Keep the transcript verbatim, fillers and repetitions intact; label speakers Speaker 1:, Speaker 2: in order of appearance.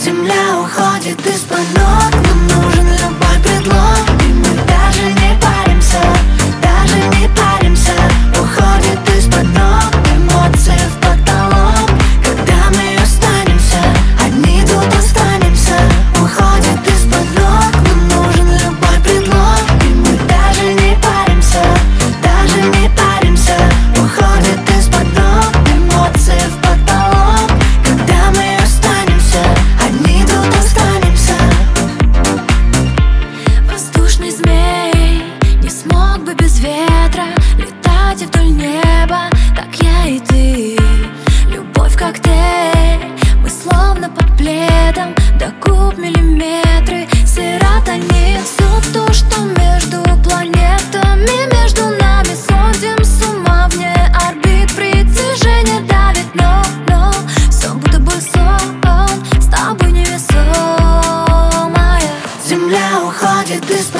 Speaker 1: Земля уходит из-под ног, нам нужен любой предлог, и мы даже не паримся, даже не паримся. Уходит из-под ног, эмоции в потолок. Когда мы останемся, одни тут останемся. Уходит из-под ног, нам нужен любой предлог, и мы даже не паримся, даже не паримся. Уходит из-под ног, эмоции в потолок. Когда мы останемся, одни тут останемся. Воздушный змей не смог бы без ветра летать вдоль неба, как я и ты. Любовь коктейль, мы словно под пледом, до губ миллиметры. Серотонин, все то, что между планетами, между нами сходим с ума вне орбит. Притяжение давит, но, но все будто бы сон, с тобой невесомая. Земля уходит из-под